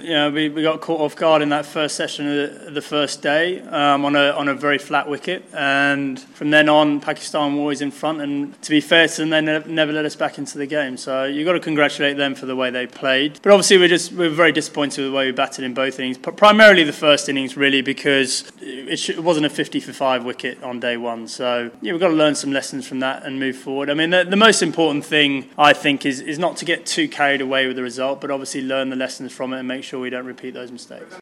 we got caught off guard in that first session of the first day on a very flat wicket, and from then on Pakistan were always in front, and to be fair to them, they never let us back into the game. So you've got to congratulate them for the way they played. But obviously we're very disappointed with the way we batted in both innings, primarily the first innings really, because it wasn't a 50 for 5 wicket on day one. So we've got to learn some lessons from that and move forward. I mean, the most important thing I think is not to get too carried away with the result, but obviously learn the lessons from it and make sure we don't repeat those mistakes.